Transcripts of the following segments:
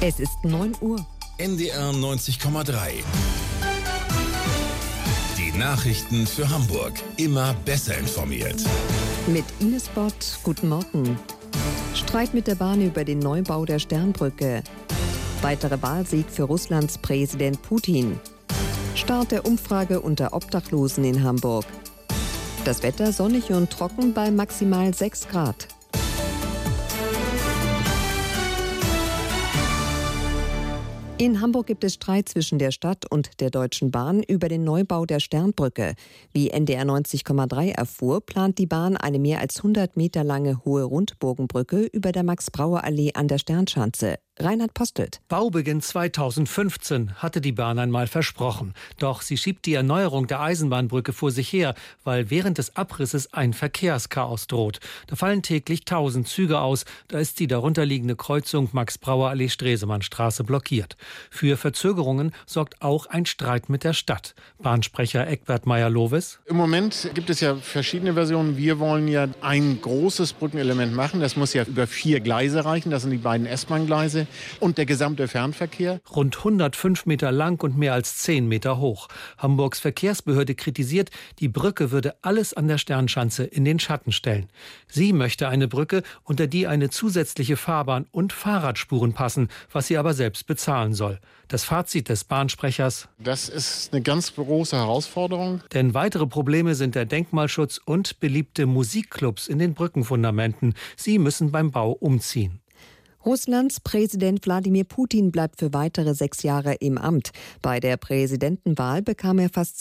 Es ist 9 Uhr. NDR 90,3. Die Nachrichten für Hamburg. Immer besser informiert. Mit Ines Bott, guten Morgen. Streit mit der Bahn über den Neubau der Sternbrücke. Weiterer Wahlsieg für Russlands Präsident Putin. Start der Umfrage unter Obdachlosen in Hamburg. Das Wetter sonnig und trocken bei maximal 6 Grad. In Hamburg gibt es Streit zwischen der Stadt und der Deutschen Bahn über den Neubau der Sternbrücke. Wie NDR 90,3 erfuhr, plant die Bahn eine mehr als 100 Meter lange hohe Rundbogenbrücke über der Max-Brauer-Allee an der Sternschanze. Reinhard Postelt. Baubeginn 2015 hatte die Bahn einmal versprochen. Doch sie schiebt die Erneuerung der Eisenbahnbrücke vor sich her, weil während des Abrisses ein Verkehrschaos droht. Da fallen täglich 1000 Züge aus. Da ist die darunterliegende Kreuzung Max-Brauer-Allee-Stresemannstraße blockiert. Für Verzögerungen sorgt auch ein Streit mit der Stadt. Bahnsprecher Egbert Meyer-Lovis. Im Moment gibt es ja verschiedene Versionen. Wir wollen ja ein großes Brückenelement machen. Das muss ja über 4 Gleise reichen. Das sind die beiden S-Bahn-Gleise. Und der gesamte Fernverkehr. Rund 105 Meter lang und mehr als 10 Meter hoch. Hamburgs Verkehrsbehörde kritisiert, die Brücke würde alles an der Sternschanze in den Schatten stellen. Sie möchte eine Brücke, unter die eine zusätzliche Fahrbahn und Fahrradspuren passen, was sie aber selbst bezahlen soll. Das Fazit des Bahnsprechers: Das ist eine ganz große Herausforderung. Denn weitere Probleme sind der Denkmalschutz und beliebte Musikclubs in den Brückenfundamenten. Sie müssen beim Bau umziehen. Russlands Präsident Wladimir Putin bleibt für weitere 6 Jahre im Amt. Bei der Präsidentenwahl bekam er fast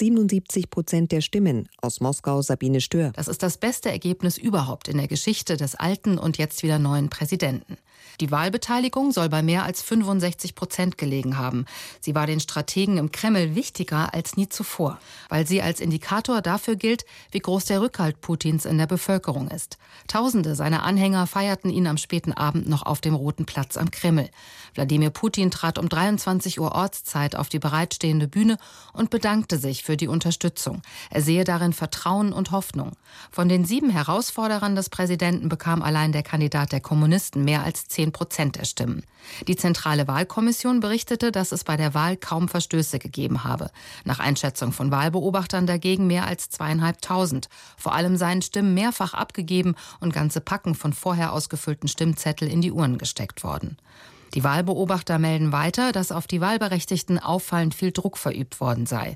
77% der Stimmen. Aus Moskau Sabine Stör. Das ist das beste Ergebnis überhaupt in der Geschichte des alten und jetzt wieder neuen Präsidenten. Die Wahlbeteiligung soll bei mehr als 65% gelegen haben. Sie war den Strategen im Kreml wichtiger als nie zuvor, weil sie als Indikator dafür gilt, wie groß der Rückhalt Putins in der Bevölkerung ist. Tausende seiner Anhänger feierten ihn am späten Abend noch auf dem Roten Platz am Kreml. Wladimir Putin trat um 23 Uhr Ortszeit auf die bereitstehende Bühne und bedankte sich für die Unterstützung. Er sehe darin Vertrauen und Hoffnung. Von den 7 Herausforderern des Präsidenten bekam allein der Kandidat der Kommunisten mehr als 10% der Stimmen. Die Zentrale Wahlkommission berichtete, dass es bei der Wahl kaum Verstöße gegeben habe. Nach Einschätzung von Wahlbeobachtern dagegen mehr als 2.500. Vor allem seien Stimmen mehrfach abgegeben und ganze Packen von vorher ausgefüllten Stimmzettel in die Urnen gesteckt worden. Die Wahlbeobachter melden weiter, dass auf die Wahlberechtigten auffallend viel Druck verübt worden sei.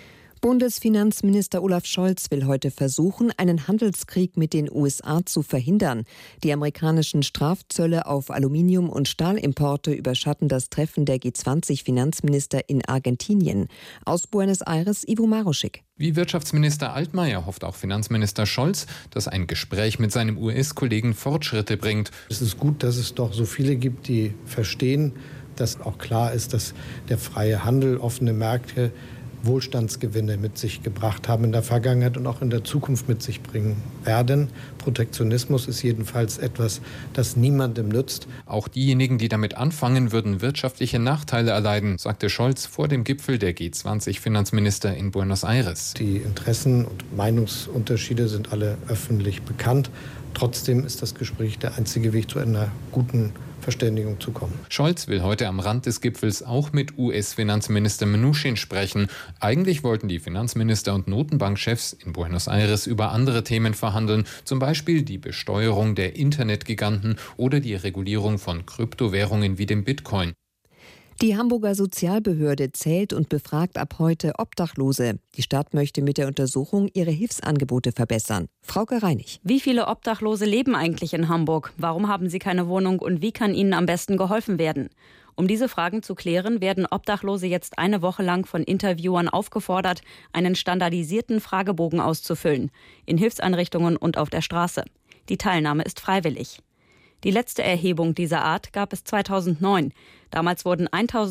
Bundesfinanzminister Olaf Scholz will heute versuchen, einen Handelskrieg mit den USA zu verhindern. Die amerikanischen Strafzölle auf Aluminium- und Stahlimporte überschatten das Treffen der G20-Finanzminister in Argentinien. Aus Buenos Aires Ivo Maruschik. Wie Wirtschaftsminister Altmaier hofft auch Finanzminister Scholz, dass ein Gespräch mit seinem US-Kollegen Fortschritte bringt. Es ist gut, dass es doch so viele gibt, die verstehen, dass auch klar ist, dass der freie Handel, offene Märkte Wohlstandsgewinne mit sich gebracht haben in der Vergangenheit und auch in der Zukunft mit sich bringen werden. Protektionismus ist jedenfalls etwas, das niemandem nützt. Auch diejenigen, die damit anfangen, würden wirtschaftliche Nachteile erleiden, sagte Scholz vor dem Gipfel der G20-Finanzminister in Buenos Aires. Die Interessen und Meinungsunterschiede sind alle öffentlich bekannt. Trotzdem ist das Gespräch der einzige Weg zu einer guten Verständigung zu kommen. Scholz will heute am Rand des Gipfels auch mit US-Finanzminister Mnuchin sprechen. Eigentlich wollten die Finanzminister und Notenbankchefs in Buenos Aires über andere Themen verhandeln, zum Beispiel die Besteuerung der Internetgiganten oder die Regulierung von Kryptowährungen wie dem Bitcoin. Die Hamburger Sozialbehörde zählt und befragt ab heute Obdachlose. Die Stadt möchte mit der Untersuchung ihre Hilfsangebote verbessern. Frauke Reinig. Wie viele Obdachlose leben eigentlich in Hamburg? Warum haben sie keine Wohnung und wie kann ihnen am besten geholfen werden? Um diese Fragen zu klären, werden Obdachlose jetzt eine Woche lang von Interviewern aufgefordert, einen standardisierten Fragebogen auszufüllen, in Hilfseinrichtungen und auf der Straße. Die Teilnahme ist freiwillig. Die letzte Erhebung dieser Art gab es 2009. Damals wurden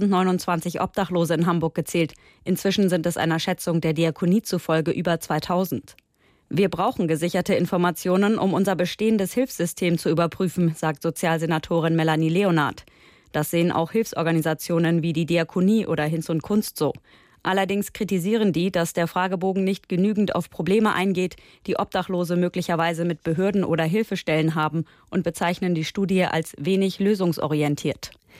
1029 Obdachlose in Hamburg gezählt. Inzwischen sind es einer Schätzung der Diakonie zufolge über 2000. Wir brauchen gesicherte Informationen, um unser bestehendes Hilfssystem zu überprüfen, sagt Sozialsenatorin Melanie Leonard. Das sehen auch Hilfsorganisationen wie die Diakonie oder Hinz und Kunst so. Allerdings kritisieren die, dass der Fragebogen nicht genügend auf Probleme eingeht, die Obdachlose möglicherweise mit Behörden oder Hilfestellen haben und bezeichnen die Studie als wenig lösungsorientiert.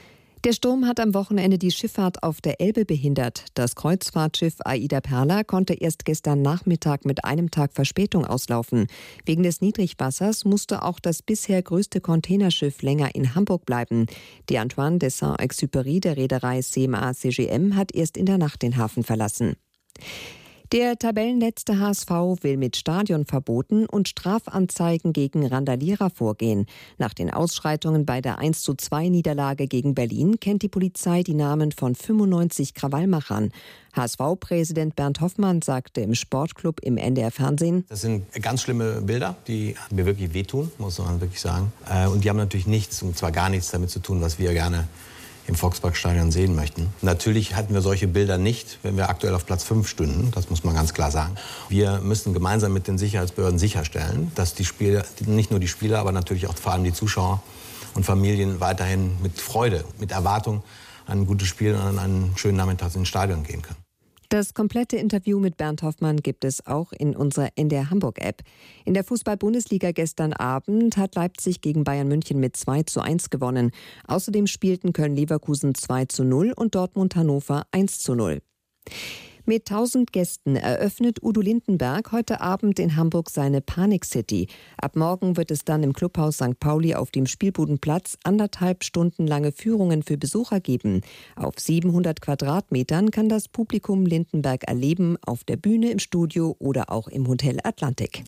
Der Sturm hat am Wochenende die Schifffahrt auf der Elbe behindert. Das Kreuzfahrtschiff Aida Perla konnte erst gestern Nachmittag mit einem Tag Verspätung auslaufen. Wegen des Niedrigwassers musste auch das bisher größte Containerschiff länger in Hamburg bleiben. Die Antoine de Saint-Exupéry der Reederei CMA CGM hat erst in der Nacht den Hafen verlassen. Der Tabellenletzte HSV will mit Stadionverboten und Strafanzeigen gegen Randalierer vorgehen. Nach den Ausschreitungen bei der 1:2-Niederlage gegen Berlin kennt die Polizei die Namen von 95 Krawallmachern. HSV-Präsident Bernd Hoffmann sagte im Sportclub im NDR-Fernsehen: Das sind ganz schlimme Bilder, die mir wirklich wehtun, muss man wirklich sagen. Und die haben natürlich nichts, und zwar gar nichts damit zu tun, was wir gerne im Volksparkstadion sehen möchten. Natürlich hatten wir solche Bilder nicht, wenn wir aktuell auf Platz 5 stünden. Das muss man ganz klar sagen. Wir müssen gemeinsam mit den Sicherheitsbehörden sicherstellen, dass die Spieler, nicht nur die Spieler, aber natürlich auch vor allem die Zuschauer und Familien weiterhin mit Freude, mit Erwartung an ein gutes Spiel und an einen schönen Nachmittag ins Stadion gehen können. Das komplette Interview mit Bernd Hoffmann gibt es auch in unserer NDR Hamburg-App. In der Fußball-Bundesliga gestern Abend hat Leipzig gegen Bayern München mit 2:1 gewonnen. Außerdem spielten Köln-Leverkusen 2:0 und Dortmund-Hannover 1:0. Mit 1000 Gästen eröffnet Udo Lindenberg heute Abend in Hamburg seine Panic City. Ab morgen wird es dann im Clubhaus St. Pauli auf dem Spielbudenplatz 1,5 Stunden lange Führungen für Besucher geben. Auf 700 Quadratmetern kann das Publikum Lindenberg erleben, auf der Bühne, im Studio oder auch im Hotel Atlantik.